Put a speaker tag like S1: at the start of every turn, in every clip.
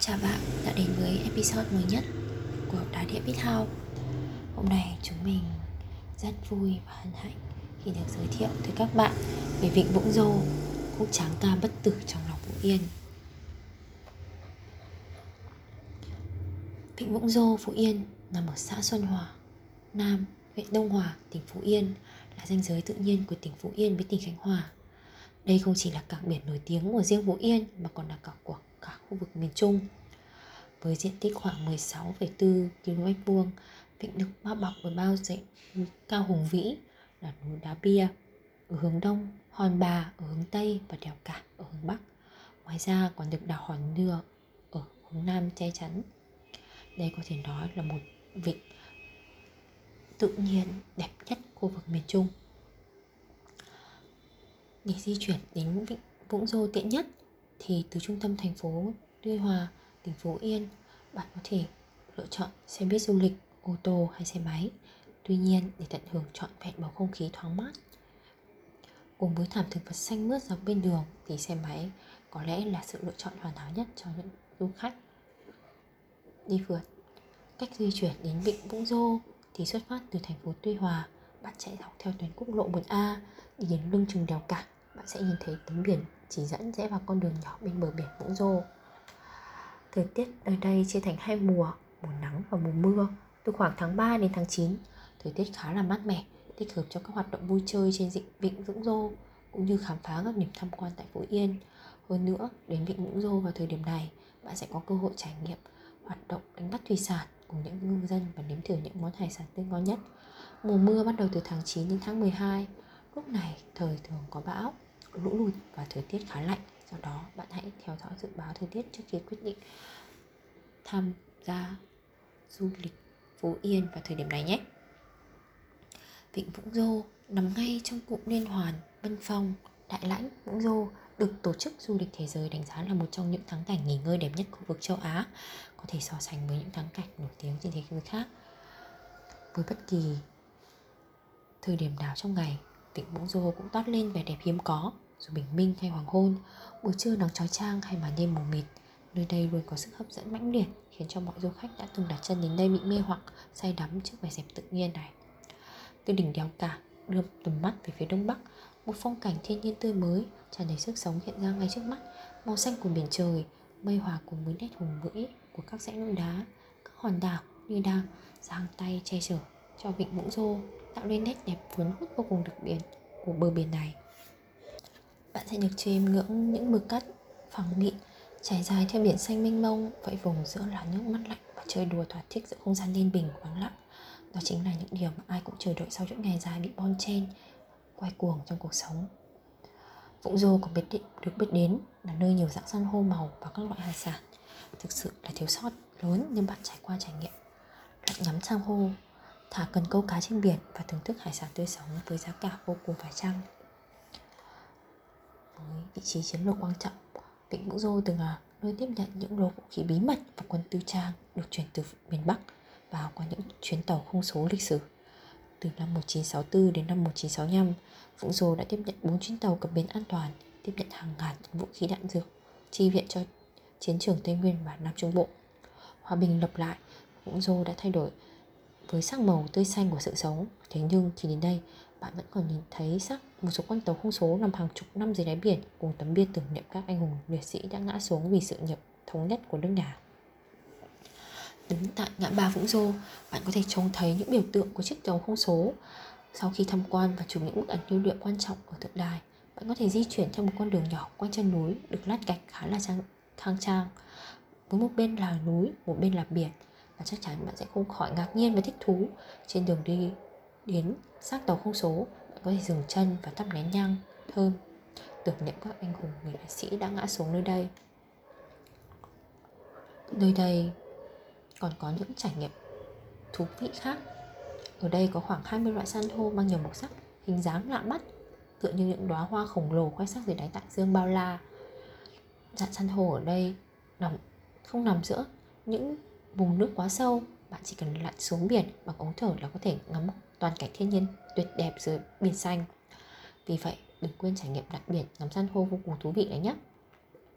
S1: Chào bạn đã đến với episode mới nhất của Đá Đĩa Beat House. Hôm nay chúng mình rất vui và hân hạnh khi được giới thiệu tới các bạn về Vịnh Vũng Rô, khúc tráng ca bất tử trong lòng Phú Yên. Vịnh Vũng Rô, Phú Yên nằm ở xã Xuân Hòa, Nam, huyện Đông Hòa, tỉnh Phú Yên, là ranh giới tự nhiên của tỉnh Phú Yên với tỉnh Khánh Hòa. Đây không chỉ là cảng biển nổi tiếng của riêng Phú Yên mà còn là cảng của cả khu vực miền Trung. Với diện tích khoảng 16,4 km², vịnh được bao bọc bởi bao dãy núi cao hùng vĩ là núi Đá Bia ở hướng đông, Hòn Bà ở hướng tây và đèo Cả ở hướng bắc. Ngoài ra còn được đảo Hòn Nưa ở hướng nam che chắn. Đây có thể nói là một vịnh tự nhiên đẹp nhất khu vực miền Trung. Để di chuyển đến vịnh Vũng Rô tiện nhất thì từ trung tâm thành phố Tuy Hòa, tỉnh Phú Yên, bạn có thể lựa chọn xe buýt du lịch, ô tô hay xe máy. Tuy nhiên, để tận hưởng trọn vẹn bầu không khí thoáng mát cùng với thảm thực vật xanh mướt dọc bên đường thì xe máy có lẽ là sự lựa chọn hoàn hảo nhất cho những du khách đi phượt. Cách di chuyển đến vịnh Vũng Rô thì xuất phát từ thành phố Tuy Hòa, bạn chạy dọc theo tuyến quốc lộ 1A đi đến lưng chừng đèo Cả, bạn sẽ nhìn thấy tấm biển chỉ dẫn rẽ vào con đường nhỏ bên bờ biển Vũng Rô. Thời tiết ở đây chia thành hai mùa nắng và mùa mưa. Từ khoảng tháng 3 đến tháng 9, thời tiết khá là mát mẻ, thích hợp cho các hoạt động vui chơi trên vịnh Vũng Rô cũng như khám phá các điểm tham quan tại Phú Yên. Hơn nữa, đến vịnh Vũng Rô vào thời điểm này, bạn sẽ có cơ hội trải nghiệm hoạt động đánh bắt thủy sản cùng những ngư dân và nếm thử những món hải sản tươi ngon nhất. Mùa mưa bắt đầu từ tháng 9 đến tháng 12. Lúc này thời thường có bão, lũ lụt và thời tiết khá lạnh. Do đó bạn hãy theo dõi dự báo thời tiết trước khi quyết định tham gia du lịch Phú Yên vào thời điểm này nhé. Vịnh Vũng Rô nằm ngay trong cụm liên hoàn Vân Phong, Đại Lãnh, Vũng Rô, được Tổ chức Du lịch Thế giới đánh giá là một trong những thắng cảnh nghỉ ngơi đẹp nhất khu vực châu Á, có thể so sánh với những thắng cảnh nổi tiếng trên thế giới khác. Với bất kỳ thời điểm nào trong ngày, vịnh Vũng Rô cũng toát lên vẻ đẹp hiếm có. Dù bình minh hay hoàng hôn, buổi trưa nắng chói chang hay màn đêm mù mịt, nơi đây luôn có sức hấp dẫn mãnh liệt khiến cho mọi du khách đã từng đặt chân đến đây bị mê hoặc, say đắm trước vẻ đẹp tự nhiên này. Từ đỉnh đèo Cả đưa tầm mắt về phía đông bắc, một phong cảnh thiên nhiên tươi mới, tràn đầy sức sống hiện ra ngay trước mắt. Màu xanh của biển trời mây hòa cùng với nét hùng vĩ của các dãy núi đá, các hòn đảo như đang giang tay che chở cho vịnh Vũng Rô, tạo nên nét đẹp cuốn hút vô cùng đặc biệt của bờ biển này. Bạn sẽ được chiêm ngưỡng những bờ cát phẳng mịn trải dài theo biển xanh mênh mông, vẫy vùng giữa làn nước mát lạnh và chơi đùa thỏa thích giữa không gian yên bình vắng lặng. Đó chính là những điều mà ai cũng chờ đợi sau những ngày dài bị bon chen quay cuồng trong cuộc sống. Vũng Rô còn được biết đến là nơi nhiều dạng san hô màu và các loại hải sản. Thực sự là thiếu sót lớn nếu bạn trải qua trải nghiệm lặn ngắm san hô, thả cần câu cá trên biển và thưởng thức hải sản tươi sống với giá cả vô cùng phải chăng. Với vị trí chiến lược quan trọng, vịnh Vũng Rô từng là nơi tiếp nhận những lô vũ khí bí mật và quân tư trang được chuyển từ miền Bắc vào qua những chuyến tàu không số lịch sử. Từ năm 1964 đến năm 1965, Vũng Rô đã tiếp nhận 4 chuyến tàu cập bến an toàn, tiếp nhận hàng ngàn vũ khí đạn dược, chi viện cho chiến trường Tây Nguyên và Nam Trung Bộ. Hòa bình lập lại, Vũng Rô đã thay đổi với sắc màu tươi xanh của sự sống. Thế nhưng khi đến đây, bạn vẫn còn nhìn thấy xác một số con tàu không số nằm hàng chục năm dưới đáy biển cùng tấm bia tưởng niệm các anh hùng liệt sĩ đã ngã xuống vì sự nghiệp thống nhất của nước nhà. Đứng tại ngã ba Vũng Rô, bạn có thể trông thấy những biểu tượng của chiếc tàu không số. Sau khi tham quan và chụp những bức ảnh lưu niệm quan trọng ở tượng đài, bạn có thể di chuyển theo một con đường nhỏ quanh chân núi được lát gạch khá là khang trang. Với một bên là núi, một bên là biển, và chắc chắn bạn sẽ không khỏi ngạc nhiên và thích thú. Trên đường đi đến xác tàu không số, bạn có thể dừng chân và thắp nén nhang thơm tưởng niệm các anh hùng người liệt sĩ đã ngã xuống nơi đây. Nơi đây còn có những trải nghiệm thú vị khác. Ở đây có khoảng 20 loại san hô mang nhiều màu sắc, hình dáng lạ mắt, tựa như những đóa hoa khổng lồ khoe sắc dưới đáy đại dương bao la. Dạng san hô ở đây không nằm giữa những vùng nước quá sâu, bạn chỉ cần lặn xuống biển bằng ống thở là có thể ngắm toàn cảnh thiên nhiên tuyệt đẹp dưới biển xanh. Vì vậy, đừng quên trải nghiệm lặn biển ngắm san hô vô cùng thú vị đấy nhé.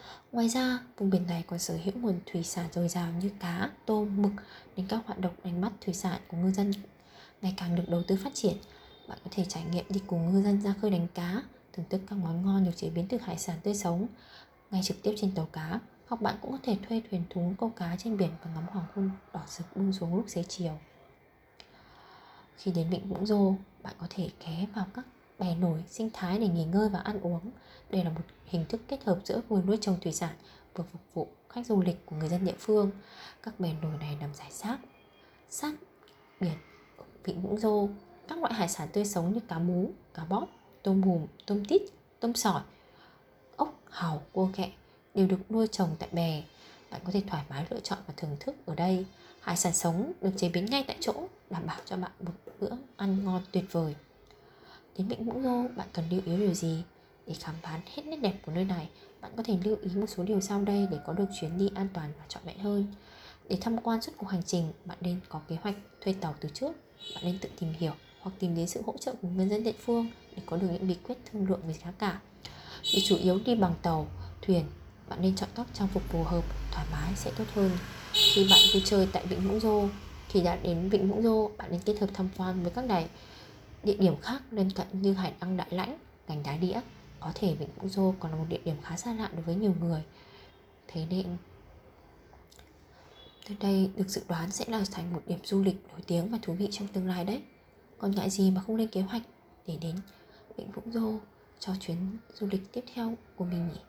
S1: Ngoài ra, vùng biển này còn sở hữu nguồn thủy sản dồi dào như cá, tôm, mực, nên các hoạt động đánh bắt thủy sản của ngư dân ngày càng được đầu tư phát triển. Bạn có thể trải nghiệm đi cùng ngư dân ra khơi đánh cá, thưởng thức các món ngon được chế biến từ hải sản tươi sống ngay trực tiếp trên tàu cá. Hoặc bạn cũng có thể thuê thuyền thúng câu cá trên biển và ngắm hoàng hôn đỏ rực buông xuống lúc xế chiều. Khi đến Vịnh Vũng Rô, bạn có thể ghé vào các bè nổi sinh thái để nghỉ ngơi và ăn uống. Đây là một hình thức kết hợp giữa vừa nuôi trồng thủy sản vừa phục vụ khách du lịch của người dân địa phương. Các bè nổi này nằm rải rác sát biển ở Vịnh Vũng Rô. Các loại hải sản tươi sống như cá mú, cá bóp, tôm hùm, tôm tít, tôm sỏi, ốc, hàu, cua ghẹ đều được nuôi trồng tại bè. Bạn có thể thoải mái lựa chọn và thưởng thức ở đây. Hải sản sống được chế biến ngay tại chỗ, đảm bảo cho bạn một bữa ăn ngon tuyệt vời. Đến Vịnh Vũng Rô, bạn cần lưu ý điều gì? Để khám phá hết nét đẹp của nơi này, bạn có thể lưu ý một số điều sau đây để có được chuyến đi an toàn và trọn vẹn hơn. Để tham quan suốt cuộc hành trình, bạn nên có kế hoạch thuê tàu từ trước. Bạn nên tự tìm hiểu hoặc tìm đến sự hỗ trợ của người dân địa phương để có được những bí quyết thương lượng về giá cả. Vì chủ yếu đi bằng tàu, thuyền, bạn nên chọn các trang phục phù hợp, thoải mái sẽ tốt hơn. Khi bạn vui chơi tại Vịnh Vũng Rô, thì đã đến Vịnh Vũng Rô, bạn nên kết hợp tham quan với các địa điểm khác lân cận như Hải Đăng Đại Lãnh, Gành Đá Đĩa. Có thể Vịnh Vũng Rô còn là một địa điểm khá xa lạ đối với nhiều người. Thế nên nơi đây được dự đoán sẽ là thành một điểm du lịch nổi tiếng và thú vị trong tương lai đấy. Còn ngại gì mà không lên kế hoạch để đến Vịnh Vũng Rô cho chuyến du lịch tiếp theo của mình nhỉ?